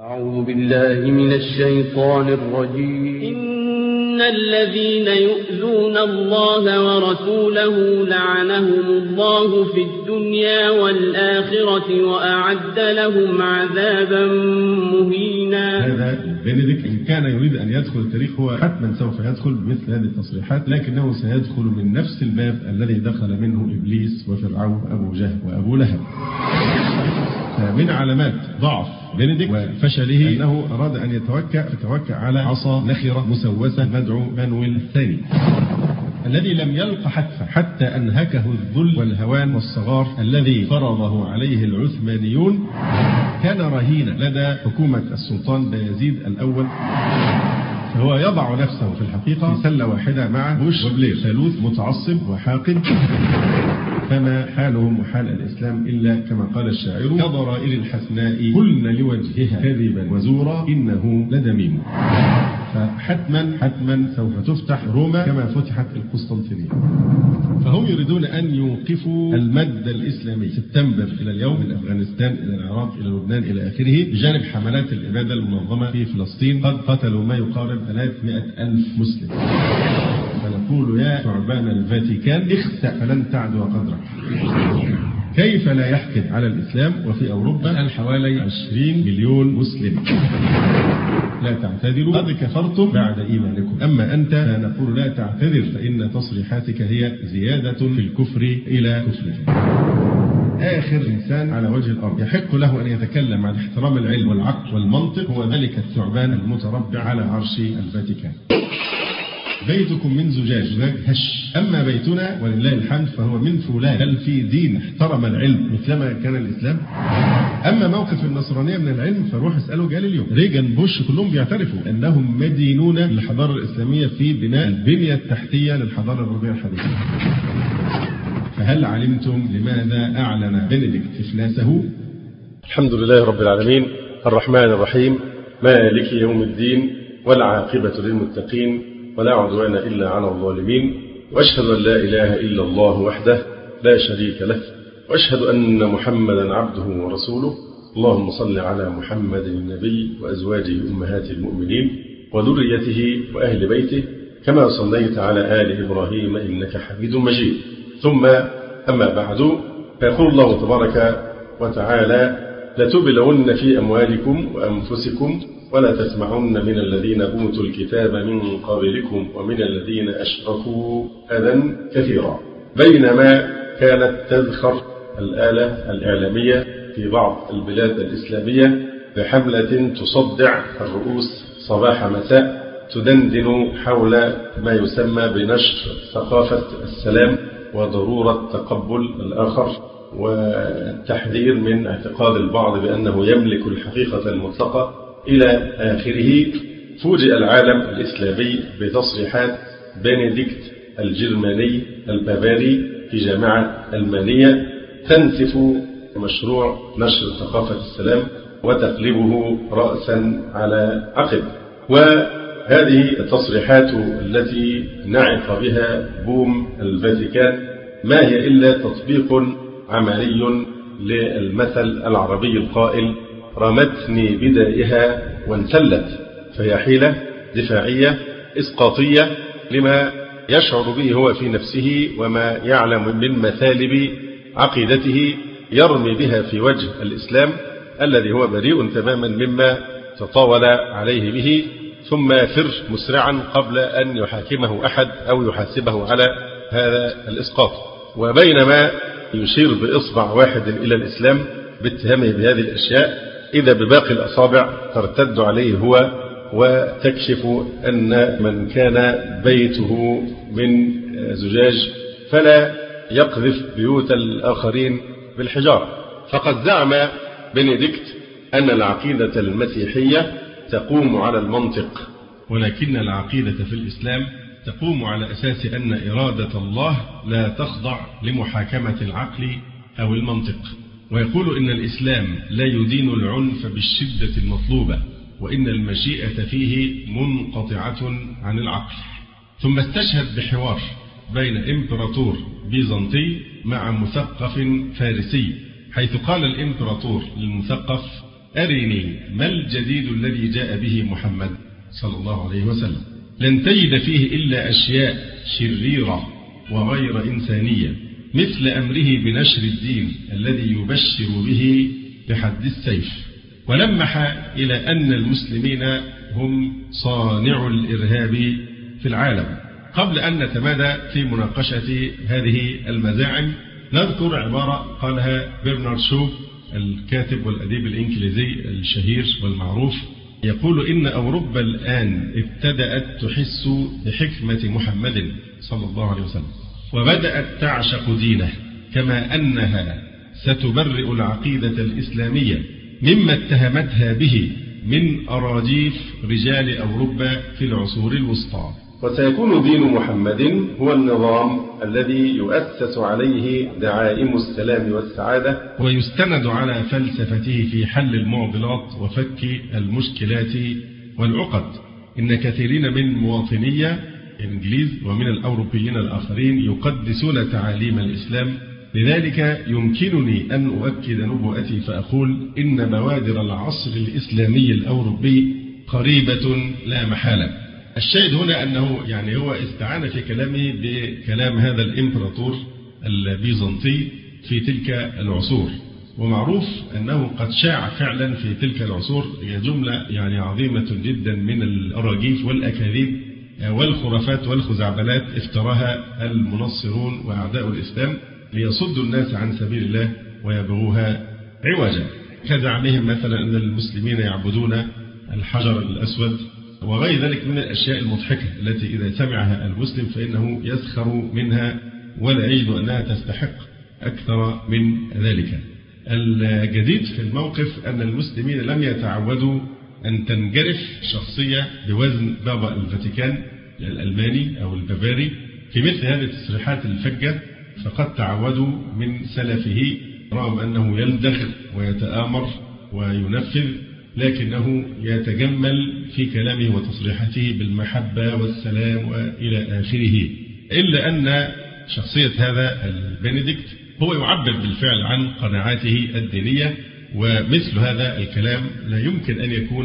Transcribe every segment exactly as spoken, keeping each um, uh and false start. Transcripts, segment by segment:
أعوذ بالله من الشيطان الرجيم. إن الذين يؤذون الله ورسوله لعنهم الله في الدنيا والآخرة وأعد لهم عذابا مهينا. هذا بنديكت إن كان يريد أن يدخل التاريخ هو حتما سوف يدخل بمثل هذه التصريحات، لكنه سيدخل من نفس الباب الذي دخل منه إبليس وفرعون وأبو جهل وأبو لهب. من علامات ضعف بنديكت وفشله أنه أراد أن يتوكأ فتوكأ على عصا نخرة مسوسة مدعو مانويل الثاني الذي لم يلق حتفا حتى أنهكه الذل والهوان والصغار الذي فرضه عليه العثمانيون. كان رهينا لدى حكومة السلطان بايزيد الأول، فهو يضع نفسه في الحقيقة في سلة واحدة مع بوش وبلير، ثالوث متعصب وحاقد. فما حالهم وحال الإسلام إلا كما قال الشاعر: كضرائر الحسناء قلن لوجهها كذبا وزورا إنه لدميم. فحتما حتما سوف تفتح روما كما فتحت القسطنطينية. فهم يريدون أن يوقفوا المد الإسلامي سبتمبر إلى اليوم، من أفغانستان إلى العراق إلى لبنان إلى آخره، بجانب حملات الإبادة المنظمة في فلسطين. قد قتلوا ما يقارب ثلاثمائة ألف مسلم. فنقول يا ثعبان الفاتيكان اخسأ فلن تعدو قدرك. كيف لا يحقد على الإسلام وفي أوروبا حوالي عشرين مليون مسلم؟ لا تعتذروا قد كفرتم بعد إيمانكم. أما أنت فنقول لا تعتذر، فإن تصريحاتك هي زيادة في الكفر إلى كفرك. آخر إنسان على وجه الأرض يحق له أن يتكلم عن احترام العلم والعقل والمنطق هو ملك الثعبان المتربع على عرش الفاتيكان. بيتكم من زجاج زجاج هش، أما بيتنا ولله الحمد فهو من فولاذ. هل في دين احترم العلم مثلما كان الإسلام؟ أما موقف النصرانية من العلم فروح اسألوا جاليليو، ريغان، بوش، كلهم بيعترفوا أنهم مدينون للحضارة الإسلامية في بناء البنية التحتية للحضارة الغربية الحديثة. فهل علمتم لماذا أعلن بنديكت إفلاسه؟ الحمد لله رب العالمين الرحمن الرحيم مالك يوم الدين والعاقبة للمتقين ولا عدوان إلا على الظالمين، وأشهد أن لا إله إلا الله وحده لا شريك له، وأشهد أن محمدا عبده ورسوله. اللهم صل على محمد النبي وأزواجه أمهات المؤمنين وذريته وأهل بيته كما صليت على آل إبراهيم إنك حميد مجيد. ثم أما بعد، فيقول الله تبارك وتعالى: لتبلون في أموالكم وأنفسكم ولا تسمعن من الذين أوتوا الكتاب من قبلكم ومن الذين أشركوا أذى كثيرا. بينما كانت تزخر الآلة الإعلامية في بعض البلاد الإسلامية بحملة تصدع الرؤوس صباح مساء تدندن حول ما يسمى بنشر ثقافة السلام وضرورة تقبل الآخر والتحذير من اعتقاد البعض بأنه يملك الحقيقة المطلقة إلى آخره، فوجئ العالم الإسلامي بتصريحات بنديكت الجرماني البافاري في جامعة ألمانية تنسف مشروع نشر ثقافة السلام وتقلبه رأسا على عقب. وهذه التصريحات التي نعق بها بوم الفاتيكان ما هي إلا تطبيق عملي للمثل العربي القائل: رمتني بدائها وانسلت. فهي حيلة دفاعية إسقاطية لما يشعر به هو في نفسه وما يعلم من مثالب عقيدته، يرمي بها في وجه الإسلام الذي هو بريء تماما مما تطاول عليه به، ثم يفر مسرعا قبل أن يحاكمه أحد أو يحاسبه على هذا الإسقاط. وبينما يشير بإصبع واحد إلى الإسلام باتهامه بهذه الأشياء، إذا بباقي الأصابع ترتد عليه هو وتكشف أن من كان بيته من زجاج فلا يقذف بيوت الآخرين بالحجارة. فقد زعم بنديكت أن العقيدة المسيحية تقوم على المنطق، ولكن العقيدة في الإسلام تقوم على أساس أن إرادة الله لا تخضع لمحاكمة العقل أو المنطق. ويقول إن الإسلام لا يدين العنف بالشدة المطلوبة، وإن المشيئة فيه منقطعة عن العقل. ثم استشهد بحوار بين إمبراطور بيزنطي مع مثقف فارسي، حيث قال الإمبراطور للمثقف: أرني ما الجديد الذي جاء به محمد صلى الله عليه وسلم. لن تجد فيه إلا أشياء شريرة وغير إنسانية، مثل أمره بنشر الدين الذي يبشر به بحد السيف، ولمح إلى أن المسلمين هم صانع الإرهاب في العالم. قبل أن نتمادى في مناقشة هذه المزاعم نذكر عبارة قالها برنارد شو الكاتب والأديب الإنجليزي الشهير والمعروف، يقول إن أوروبا الآن ابتدأت تحس بحكمة محمد صلى الله عليه وسلم وبدأت تعشق دينه، كما أنها ستبرئ العقيدة الإسلامية مما اتهمتها به من أراجيف رجال أوروبا في العصور الوسطى. وسيكون دين محمد هو النظام الذي يؤسس عليه دعائم السلام والسعادة، ويستند على فلسفته في حل المعضلات وفك المشكلات والعقد. إن كثيرين من مواطني الإنجليز ومن الأوروبيين الآخرين يقدسون تعاليم الإسلام، لذلك يمكنني أن أؤكد نبوءتي فأقول إن بوادر العصر الإسلامي الأوروبي قريبة لا محالة. الشاهد هنا أنه يعني هو استعان في كلامه بكلام هذا الإمبراطور البيزنطي في تلك العصور، ومعروف أنه قد شاع فعلا في تلك العصور جملة يعني عظيمة جدا من الأراجيف والأكاذيب والخرافات والخزعبلات افتراها المنصرون وأعداء الإسلام ليصدوا الناس عن سبيل الله ويبغوها عوجا، كزعمهم مثلا أن المسلمين يعبدون الحجر الأسود وغير ذلك من الأشياء المضحكة التي إذا سمعها المسلم فإنه يسخر منها ولا يجد أنها تستحق أكثر من ذلك. الجديد في الموقف أن المسلمين لم يتعودوا أن تنجرف شخصية بوزن بابا الفاتيكان الألماني أو البافاري في مثل هذه التصريحات الفجة، فقد تعودوا من سلفه رغم أنه يلدغ ويتآمر وينفذ، لكنه يتجمل في كلامه وتصريحاته بالمحبة والسلام وإلى آخره. إلا أن شخصية هذا البنديكت هو يعبر بالفعل عن قناعاته الدينية، ومثل هذا الكلام لا يمكن أن يكون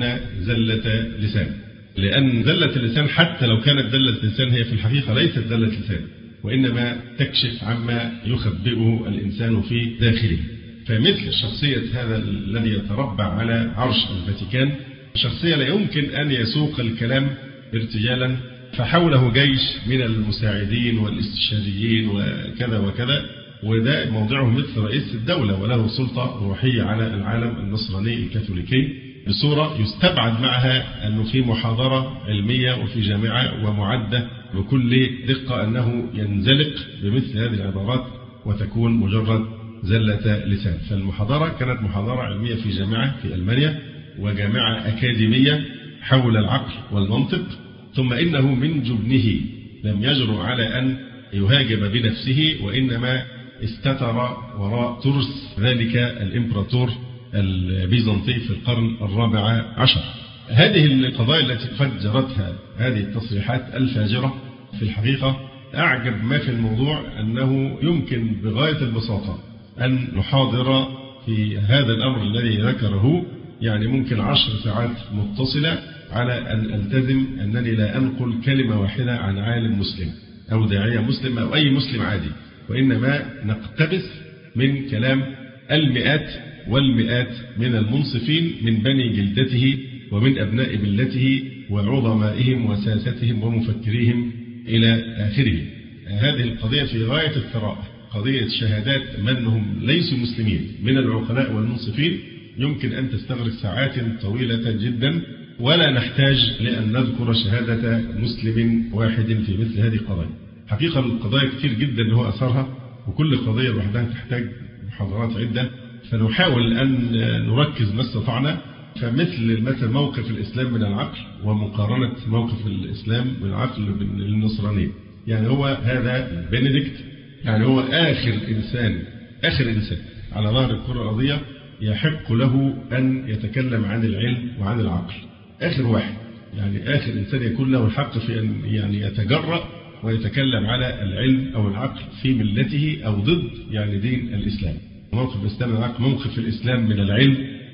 زلة لسان، لأن زلة اللسان حتى لو كانت زلة لسان هي في الحقيقة ليست زلة لسان، وإنما تكشف عما يخبئه الإنسان في داخله. فمثل شخصية هذا الذي يتربع على عرش الفاتيكان شخصية لا يمكن أن يسوق الكلام ارتجالا، فحوله جيش من المساعدين والاستشهاديين وكذا وكذا، وده موضعه مثل رئيس الدولة وله سلطة روحية على العالم النصراني الكاثوليكي بصورة يستبعد معها أنه في محاضرة علمية وفي جامعة ومعدة بكل دقة أنه ينزلق بمثل هذه العبارات وتكون مجرد زلة لسان. فالمحاضرة كانت محاضرة علمية في جامعة في ألمانيا وجامعة أكاديمية حول العقل والمنطق، ثم إنه من جبنه لم يجرؤ على أن يهاجم بنفسه، وإنما استتر وراء ترس ذلك الإمبراطور البيزنطي في القرن الرابع عشر. هذه القضايا التي فجرتها هذه التصريحات الفاجرة في الحقيقة أعجب ما في الموضوع أنه يمكن بغاية البساطة أن نحاضر في هذا الأمر الذي ذكره، يعني ممكن عشر ساعات متصلة على أن ألتزم أنني لا أنقل كلمة واحدة عن عالم مسلم أو داعية مسلم أو أي مسلم عادي، وإنما نقتبس من كلام المئات والمئات من المنصفين من بني جلدته ومن أبناء ملته وعظمائهم وساستهم ومفكريهم إلى آخره. هذه القضية في غاية الثراء، قضية شهادات من هم ليسوا مسلمين من العقلاء والمنصفين يمكن أن تستغرق ساعات طويلة جدا، ولا نحتاج لأن نذكر شهادة مسلم واحد في مثل هذه القضايا. حقيقة القضايا كثير جدا له أثرها، وكل قضية لوحدها تحتاج محاضرات عدة، فنحاول أن نركز ما استطعنا. فمثل مثل موقف الإسلام من العقل ومقارنة موقف الإسلام من العقل بالنصرانية، يعني هو هذا بنديكت يعني هو آخر إنسان آخر إنسان على ظهر الكرة الأرضية يحق له أن يتكلم عن العلم وعن العقل، آخر واحد، يعني آخر إنسان يكون له الحق في أن يعني يتجرأ ويتكلم على العلم أو العقل في ملته أو ضد يعني دين الإسلام. موقف الإسلام من العقل، موقف الإسلام من العلم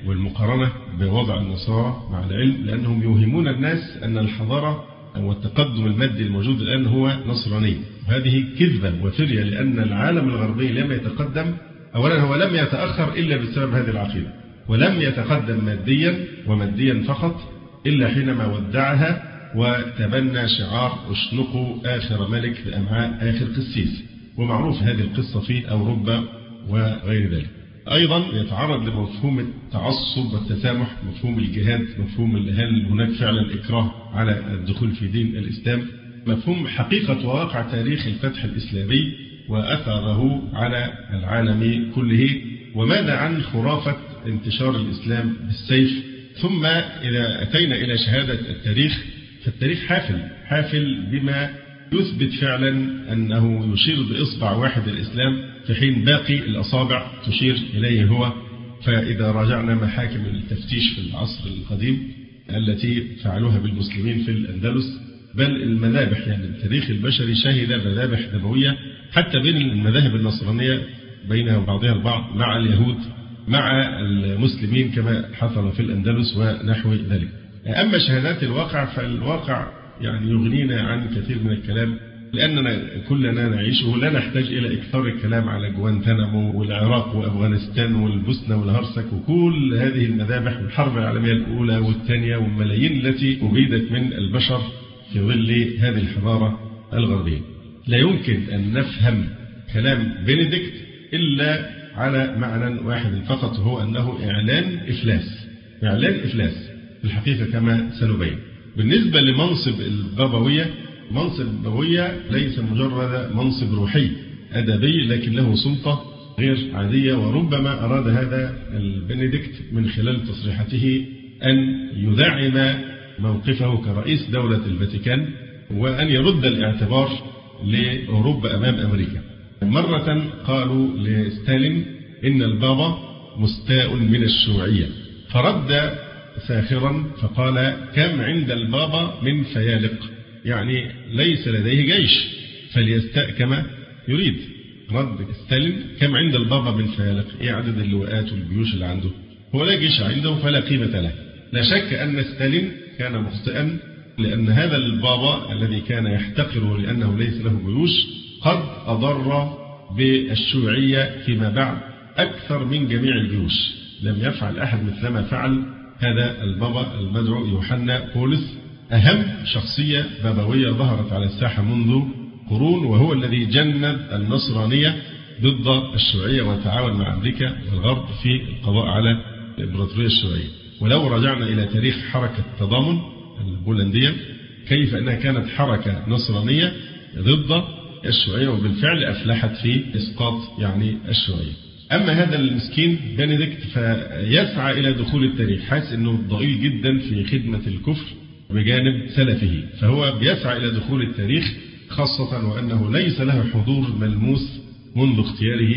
والمقارنة بوضع النصارى مع العلم، لأنهم يوهمون الناس أن الحضارة والتقدم المادي الموجود الآن هو نصراني. وهذه كذبة وفرية، لأن العالم الغربي لم يتقدم، أولا هو لم يتأخر إلا بسبب هذه العقيدة، ولم يتقدم ماديا وماديا فقط إلا حينما ودعها وتبنى شعار اشنقوا آخر ملك بأمعاء آخر قسيس، ومعروف هذه القصة في أوروبا وغير ذلك. أيضا يتعرض لمفهوم التعصب والتسامح، مفهوم الجهاد، مفهوم هل هناك فعلا إكراه على الدخول في دين الإسلام، مفهوم حقيقة وواقع تاريخ الفتح الإسلامي وأثره على العالم كله، وماذا عن خرافة انتشار الإسلام بالسيف. ثم إذا أتينا إلى شهادة التاريخ، فالتاريخ حافل حافل بما يثبت فعلا أنه يشير بإصبع واحد الإسلام، في حين باقي الأصابع تشير إليه هو. فإذا راجعنا محاكم التفتيش في العصر القديم التي فعلوها بالمسلمين في الأندلس، بل المذابح، يعني التاريخ البشري شهد مذابح دموية حتى بين المذاهب النصرانية بينها وبعضها البعض، مع اليهود مع المسلمين كما حصل في الأندلس ونحو ذلك. أما شهادات الواقع فالواقع يعني يغنينا عن كثير من الكلام، لأننا كلنا نعيشه، لا نحتاج إلى إكثار الكلام على جوانتانامو والعراق وأفغانستان والبوسنة والهرسك وكل هذه المذابح والحرب العالمية الأولى والثانية والملايين التي أبيدت من البشر في ظل هذه الحضارة الغربية. لا يمكن أن نفهم كلام بنديكت إلا على معنى واحد فقط، وهو أنه إعلان إفلاس، إعلان إفلاس في الحقيقة كما سنبين. بالنسبة لمنصب البابوية، منصب البابوية ليس مجرد منصب روحي أدبي، لكن له سلطة غير عادية، وربما أراد هذا البنديكت من خلال تصريحاته أن يدعم موقفه كرئيس دولة الفاتيكان، وأن يرد الاعتبار لأوروبا أمام أمريكا. مرة قالوا لستالين إن البابا مستاء من الشيوعية، فرد ساخرا فقال كم عند البابا من فيالق، يعني ليس لديه جيش فليستاء كما يريد. رد ستالين كم عند البابا من فيالق، ايه عدد اللواءات والجيوش اللي عنده؟ هو لا جيش عنده فلا قيمة له. لا شك أن ستالين كان مخطئا، لأن هذا البابا الذي كان يحتقره لأنه ليس له جيوش قد أضر بالشيوعية فيما بعد أكثر من جميع الجيوش. لم يفعل أحد مثل ما فعل هذا البابا المدعو يوحنا بولس، أهم شخصية بابوية ظهرت على الساحة منذ قرون، وهو الذي جند النصرانية ضد الشيوعية وتعاون مع أمريكا والغرب في القضاء على الإمبراطورية الشيوعية. ولو رجعنا إلى تاريخ حركة التضامن البولندية، كيف أنها كانت حركة نصرانية ضد الشيوعية، وبالفعل أفلحت في إسقاط يعني الشيوعية. أما هذا المسكين بنديكت فيسعى إلى دخول التاريخ، حاسس أنه ضئيل جدا في خدمة الكفر بجانب سلفه، فهو بيسعى إلى دخول التاريخ، خاصة وأنه ليس له حضور ملموس منذ اختياره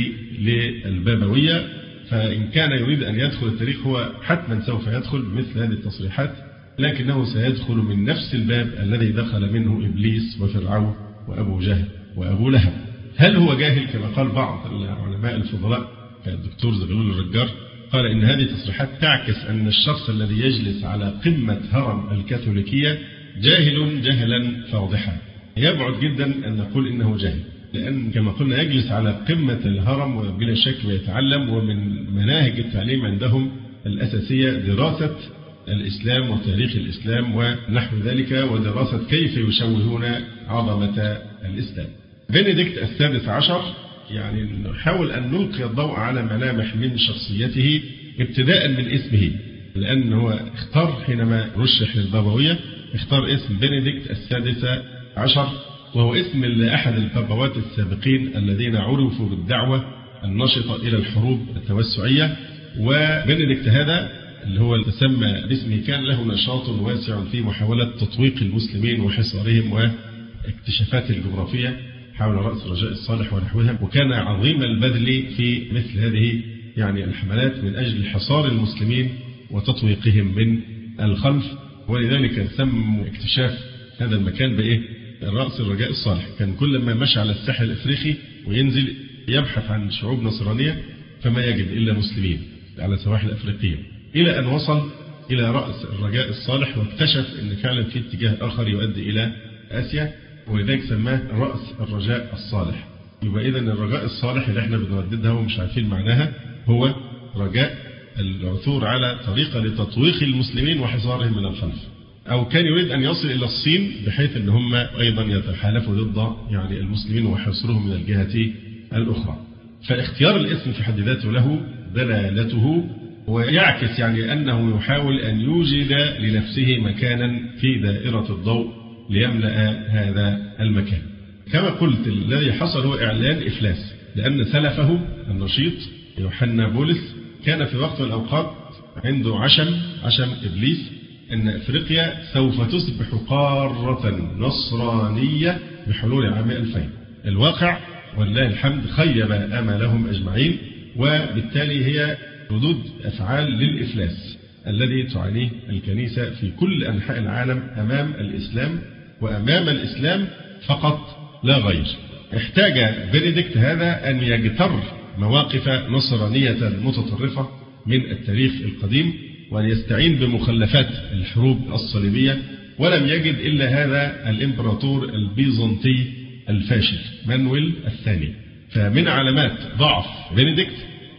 للبابوية. فإن كان يريد أن يدخل التاريخ هو حتما سوف يدخل بمثل هذه التصريحات، لكنه سيدخل من نفس الباب الذي دخل منه إبليس وفرعون وأبو جهل وأبو لهب. هل هو جاهل كما قال بعض العلماء الفضلاء كالدكتور زغلول الرجار؟ قال إن هذه التصريحات تعكس أن الشخص الذي يجلس على قمة هرم الكاثوليكية جاهل جهلا فاضحا. يبعد جدا أن نقول إنه جاهل، لأن كما قلنا يجلس على قمة الهرم وبلا شك ويتعلم، ومن مناهج التعليم عندهم الأساسية دراسة الإسلام وتاريخ الإسلام ونحو ذلك، ودراسة كيف يشوهون عظمة الإسلام. بنديكت السادس عشر يعني نحاول أن نلقي الضوء على ملامح من شخصيته ابتداء من اسمه، لأن هو اختار حينما رشح للبابوية اختار اسم بنديكت السادس عشر، وهو اسم لأحد البابوات السابقين الذين عرفوا بالدعوة النشطة إلى الحروب التوسعية. وبنديكت هذا اللي هو تسمى باسمه كان له نشاط واسع في محاولة تطويق المسلمين وحصارهم واكتشافات الجغرافية حول رأس رجاء الصالح ونحوها، وكان عظيم البذل في مثل هذه يعني الحملات من أجل حصار المسلمين وتطويقهم من الخلف. ولذلك سموا اكتشاف هذا المكان بإيه؟ رأس الرجاء الصالح. كان كل ما مشى على الساحل الأفريقي وينزل يبحث عن شعوب نصرانية فما يجد إلا مسلمين على سواحل أفريقية. إلى أن وصل إلى رأس الرجاء الصالح، واكتشف أن فعلا في اتجاه آخر يؤدي إلى آسيا، ولذلك سماه رأس الرجاء الصالح. يبقى إذن الرجاء الصالح اللي احنا بنرددها ومش عارفين معناها هو رجاء العثور على طريقة لتطويق المسلمين وحصارهم من الخلف. أو كان يريد أن يصل إلى الصين بحيث أن هم أيضا يتحالفوا ضد يعني المسلمين وحصرهم من الجهة الأخرى. فاختيار الاسم في حد ذاته له دلالته، ويعكس يعني أنه يحاول أن يوجد لنفسه مكانا في دائرة الضوء ليملأ هذا المكان. كما قلت الذي حصل هو إعلان إفلاس، لأن سلفه النشيط يوحنا بولس كان في وقت من الأوقات عنده عشم عشم إبليس أن أفريقيا سوف تصبح قارة نصرانية بحلول عام ألفين. الواقع والله الحمد خيب آمالهم أجمعين، وبالتالي هي ردود أفعال للإفلاس الذي تعانيه الكنيسة في كل أنحاء العالم أمام الإسلام وأمام الإسلام فقط لا غير. احتاج بنديكت هذا أن يجتر مواقف نصرانية متطرفة من التاريخ القديم، وأن يستعين بمخلفات الحروب الصليبية، ولم يجد إلا هذا الإمبراطور البيزنطي الفاشل مانويل الثاني. فمن علامات ضعف بنديكت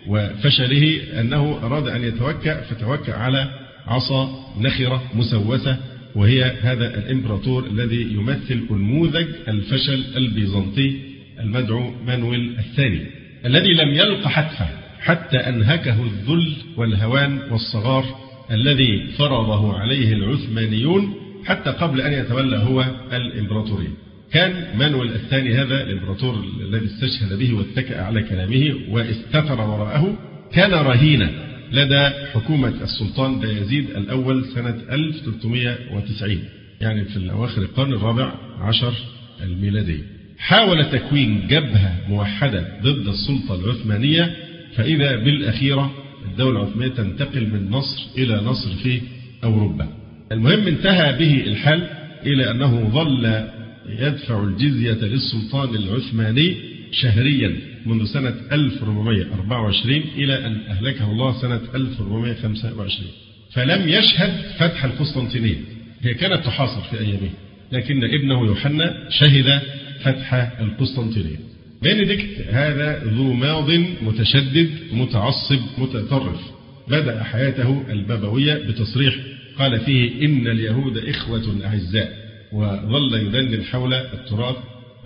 وفشله أنه أراد أن يتوكأ فتوكأ على عصا نخرة مسوسة، وهي هذا الإمبراطور الذي يمثل نموذج الفشل البيزنطي المدعو مانويل الثاني، الذي لم يلق حتفه حتى أنهكه الذل والهوان والصغار الذي فرضه عليه العثمانيون حتى قبل أن يتولى هو الإمبراطورية. كان مانويل الثاني هذا الإمبراطور الذي استشهد به واتكأ على كلامه واستتر وراءه، كان رهينا لدى حكومة السلطان بايزيد الأول سنة ألف وثلاثمائة وتسعين، يعني في أواخر القرن الرابع عشر الميلادي. حاول تكوين جبهة موحدة ضد السلطة العثمانية، فإذا بالأخيرة الدولة العثمانية تنتقل من مصر إلى نصر في أوروبا. المهم انتهى به الحال إلى أنه ظل يدفع الجزية للسلطان العثماني شهريا منذ سنة ألف وأربعمائة وأربعة وعشرين إلى أن أهلكه الله سنة ألف وأربعمائة وخمسة وعشرين. فلم يشهد فتح القسطنطينية، هي كانت تحاصر في أيامه، لكن ابنه يوحنا شهد فتح القسطنطينية. بنديكت هذا ذو ماض متشدد متعصب متطرف، بدأ حياته البابوية بتصريح قال فيه إن اليهود إخوة أعزاء، وظل يدندن حول التراث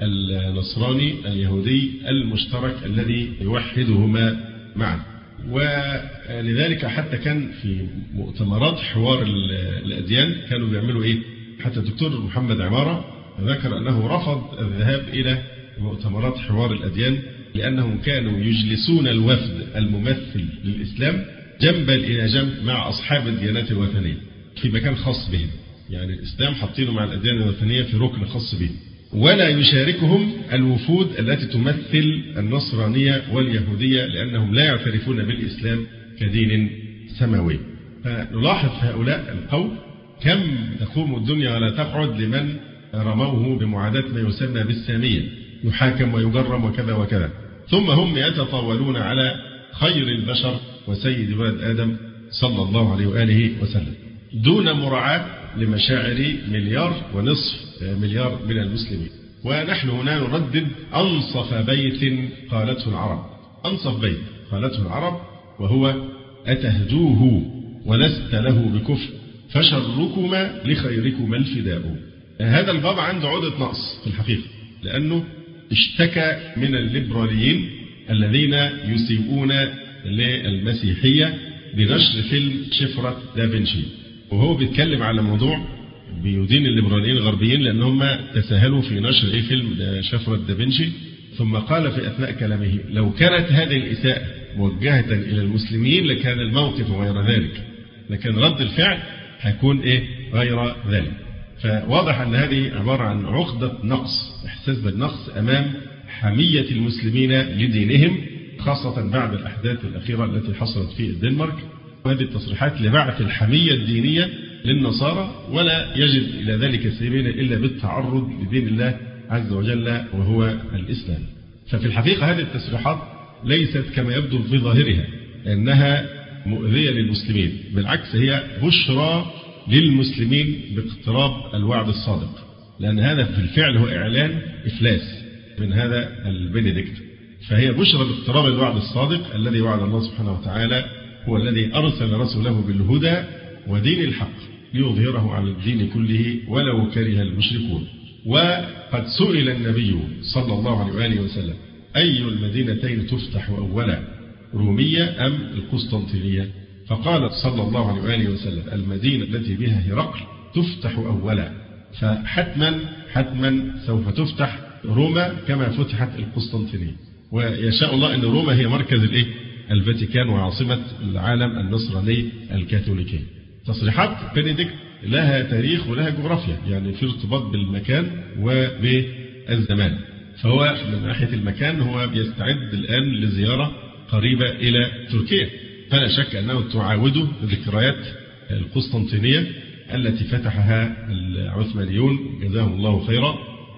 النصراني اليهودي المشترك الذي يوحدهما معا. ولذلك حتى كان في مؤتمرات حوار الأديان كانوا بيعملوا إيه؟ حتى الدكتور محمد عمارة ذكر أنه رفض الذهاب إلى مؤتمرات حوار الأديان لأنهم كانوا يجلسون الوفد الممثل للإسلام جنبا إلى جنب مع أصحاب الديانات الوثنية في مكان خاص بهم، يعني الإسلام حاطينه مع الأديان الوثنية في ركن خاص بهم، ولا يشاركهم الوفود التي تمثل النصرانية واليهودية لأنهم لا يعترفون بالإسلام كدين سماوي. فنلاحظ في هؤلاء القوم كم تقوم الدنيا ولا تقعد لمن رموه بمعاداة ما يسمى بالسامية، يحاكم ويجرم وكذا وكذا، ثم هم يتطاولون على خير البشر وسيد ولد آدم صلى الله عليه وآله وسلم دون مراعاة لمشاعر مليار ونصف مليار من المسلمين. ونحن هنا نردد أنصف بيت قالته العرب، أنصف بيت قالته العرب، وهو أتهجوه ولست له بكفر فشركما لخيركما الفداء. هذا الباب عنده عقدة نقص في الحقيقة، لأنه اشتكى من الليبراليين الذين يسيئون للمسيحية بنشر فيلم شفرة دافنشي، وهو بيتكلم على موضوع بيدين الليبراليين الغربيين لأنهم تساهلوا في نشر ايه فيلم شفرة دافنشي. ثم قال في أثناء كلامه لو كانت هذه الإساءة موجهة إلى المسلمين لكان الموقف غير ذلك، لكن رد الفعل هيكون ايه غير ذلك. فواضح أن هذه عبارة عن عقدة نقص، إحساس بالنقص أمام حمية المسلمين لدينهم، خاصة بعد الأحداث الأخيرة التي حصلت في الدنمارك، وهذه التصريحات لبعث الحمية الدينية للنصارى، ولا يجد إلى ذلك سبيلا إلا بالتعرض لدين الله عز وجل وهو الإسلام. ففي الحقيقة هذه التصريحات ليست كما يبدو في ظاهرها، أنها مؤذية للمسلمين، بالعكس هي بشرى للمسلمين باقتراب الوعد الصادق، لأن هذا في الفعل هو إعلان إفلاس من هذا البنديكت. فهي بشرى باقتراب الوعد الصادق الذي وعد الله سبحانه وتعالى، هو الذي أرسل رسوله بالهدى ودين الحق ليظهره على الدين كله ولو كره المشركون. وقد سئل النبي صلى الله عليه وآله وسلم: أي المدينتين تفتح أولا، رومية أم القسطنطينية؟ فقال صلى الله عليه وآله وسلم: المدينة التي بها هرقل تفتح أولا. فحتما حتما سوف تفتح روما كما فتحت القسطنطينية، ويشاء الله أن روما هي مركز الإيه؟ الفاتيكان وعاصمة العالم النصراني الكاثوليكي. تصريحات بنديكت لها تاريخ ولها جغرافيا، يعني في ارتباط بالمكان وبالزمان. فهو من ناحية المكان هو بيستعد الآن لزيارة قريبة إلى تركيا، فلا شك أنه تعاود ذكريات القسطنطينية التي فتحها العثمانيون جزاهم الله خيرا،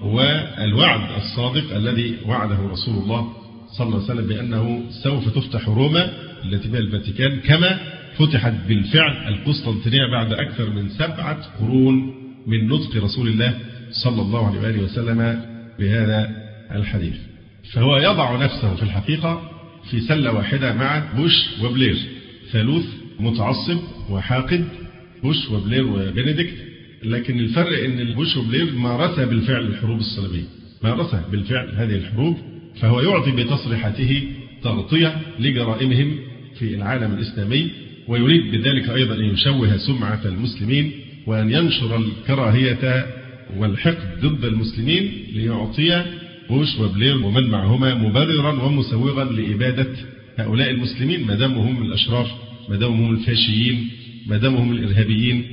والوعد الصادق الذي وعده رسول الله صلى الله عليه وسلم بأنه سوف تفتح روما التي بها الفاتيكان كما فتحت بالفعل القسطنطينية بعد أكثر من سبعة قرون من نطق رسول الله صلى الله عليه وآله وسلم بهذا الحديث. فهو يضع نفسه في الحقيقة في سلة واحدة مع بوش وبلير، ثالوث متعصب وحاقد، بوش وبلير وبنديكت. لكن الفرق ان بوش وبلير مارس بالفعل الحروب الصليبية، مارس بالفعل هذه الحروب، فهو يعطي بتصريحاته تغطية لجرائمهم في العالم الإسلامي، ويريد بذلك أيضا أن يشوه سمعة المسلمين وأن ينشر الكراهية والحقد ضد المسلمين، ليعطي بوش وبلير ومن معهما مبررا ومسوغا لإبادة هؤلاء المسلمين ما داموا هم الأشرار، ما داموا هم الفاشيين، ما داموا هم الإرهابيين،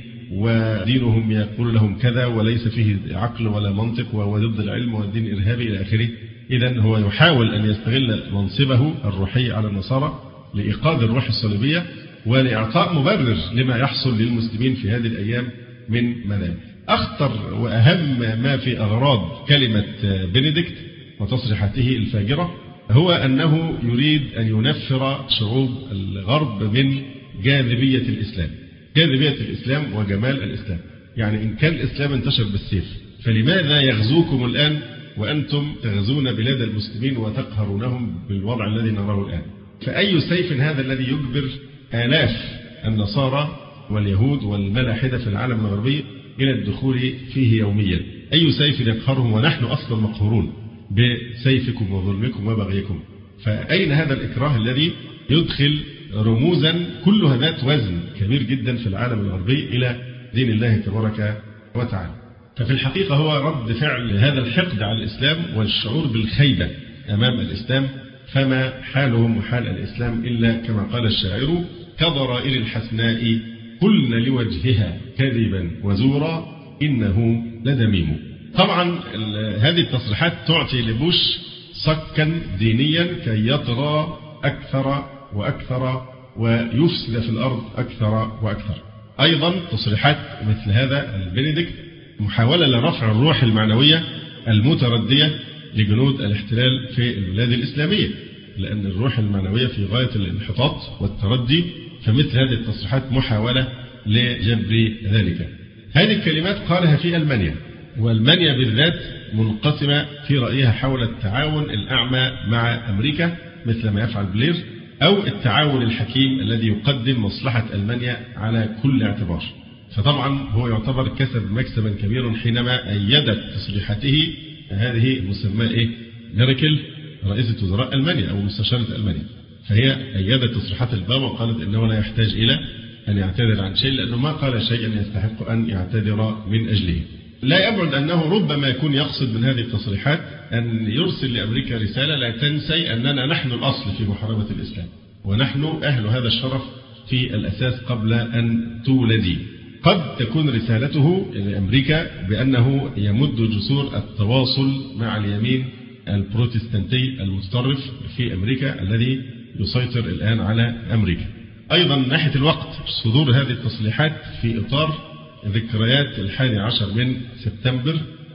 ودينهم يقول لهم كذا وليس فيه عقل ولا منطق وهو ضد العلم والدين الإرهابي إلى آخره. إذن هو يحاول أن يستغل منصبه الروحي على النصارى لإيقاظ الروح الصليبية ولإعطاء مبرر لما يحصل للمسلمين في هذه الأيام من مذاهب. أخطر وأهم ما في أغراض كلمة بنديكت وتصريحاته الفاجرة هو أنه يريد أن ينفر شعوب الغرب من جاذبية الإسلام، جاذبية الإسلام وجمال الإسلام. يعني إن كان الإسلام انتشر بالسيف، فلماذا يغزوكم الآن وأنتم تغزون بلاد المسلمين وتقهرونهم بالوضع الذي نراه الآن؟ فأي سيف هذا الذي يجبر آلاف النصارى واليهود والملاحدة في العالم الغربي إلى الدخول فيه يوميا؟ أي سيف يقهرهم ونحن أصلا مقهورون بسيفكم وظلمكم وبغيكم؟ فأين هذا الإكراه الذي يدخل رموزا كلها ذات وزن كبير جدا في العالم الغربي إلى دين الله تبارك وتعالى؟ ففي الحقيقة هو رد فعل هذا الحقد على الإسلام والشعور بالخيبة أمام الإسلام. فما حالهم وحال الإسلام إلا كما قال الشاعر: كضرائر الحسناء قلن لوجهها كذبا وزورا إنه لدميم. طبعا هذه التصريحات تعطي لبوش صكا دينيا كي يطغى أكثر وأكثر ويفسد في الأرض أكثر وأكثر. أيضا تصريحات مثل هذا البنديكت محاولة لرفع الروح المعنوية المتردية لجنود الاحتلال في البلاد الإسلامية، لأن الروح المعنوية في غاية الانحطاط والتردي، فمثل هذه التصريحات محاولة لجبر ذلك. هذه الكلمات قالها في ألمانيا، وألمانيا بالذات منقسمة في رأيها حول التعاون الأعمى مع أمريكا مثل ما يفعل بلير، أو التعاون الحكيم الذي يقدم مصلحة ألمانيا على كل اعتبار. فطبعا هو يعتبر كسب مكسبا كبيرا حينما أيدت تصريحاته هذه المسمى إيه؟ ميركل رئيسة وزراء ألمانيا أو مستشارة ألمانيا، فهي أيدت تصريحات البابا وقالت إنه لا يحتاج إلى أن يعتذر عن شيء، لأنه ما قال شيئا يستحق أن يعتذر من أجله. لا يبعد أنه ربما يكون يقصد من هذه التصريحات أن يرسل لأمريكا رسالة: لا تنسي أننا نحن الأصل في محاربة الإسلام، ونحن أهل هذا الشرف في الأساس قبل أن تولدي. قد تكون رسالته لأمريكا بأنه يمد جسور التواصل مع اليمين البروتستانتي المتطرف في أمريكا الذي يسيطر الآن على أمريكا. أيضا من ناحية الوقت صدور هذه التصريحات في إطار ذكريات الحادي عشر من سبتمبر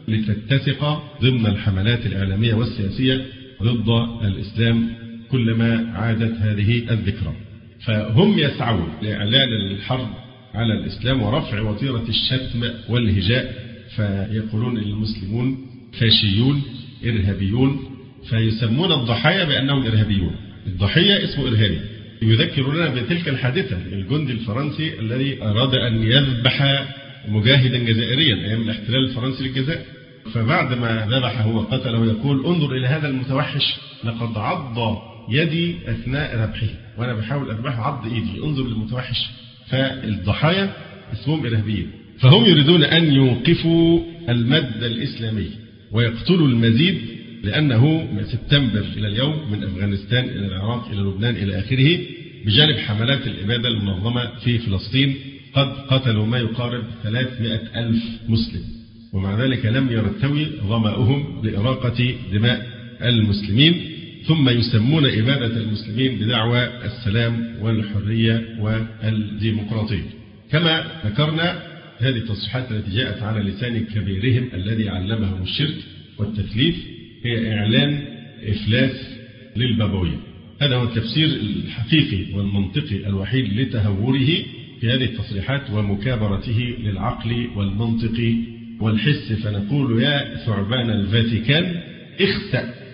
لتتسق ضمن الحملات الإعلامية والسياسية ضد الإسلام كلما عادت هذه الذكرى. فهم يسعون لإعلان الحرب على الإسلام ورفع وطيرة الشتم والهجاء، فيقولون المسلمون فاشيون إرهابيون، فيسمون الضحايا بأنهم إرهابيون. الضحية اسمه إرهابي. يذكرنا بتلك الحادثة، الجندي الفرنسي الذي أراد أن يذبح مجاهدا جزائريا أيام الاحتلال الفرنسي للجزائر، فبعد ما ذبحه وقتله يقول انظر إلى هذا المتوحش، لقد عض يدي أثناء ذبحه، وأنا بحاول أذبحه عض إيدي، انظر للمتوحش. فالضحايا اسمهم إرهابيين. فهم يريدون أن يوقفوا المد الإسلامي ويقتلوا المزيد، لأنه من سبتمبر إلى اليوم من أفغانستان إلى العراق إلى لبنان إلى آخره، بجانب حملات الإبادة المنظمة في فلسطين قد قتلوا ما يقارب ثلاثمائة ألف مسلم، ومع ذلك لم يرتوي ظمأهم لإراقة دماء المسلمين، ثم يسمون إبادة المسلمين بدعوى السلام والحرية والديمقراطية. كما ذكرنا هذه التصريحات التي جاءت على لسان كبيرهم الذي علمهم الشرك والتثليث هي إعلان إفلاس للبابوية. هذا هو التفسير الحقيقي والمنطقي الوحيد لتهوره في هذه التصريحات ومكابرته للعقل والمنطق والحس. فنقول يا ثعبان الفاتيكان اخسأ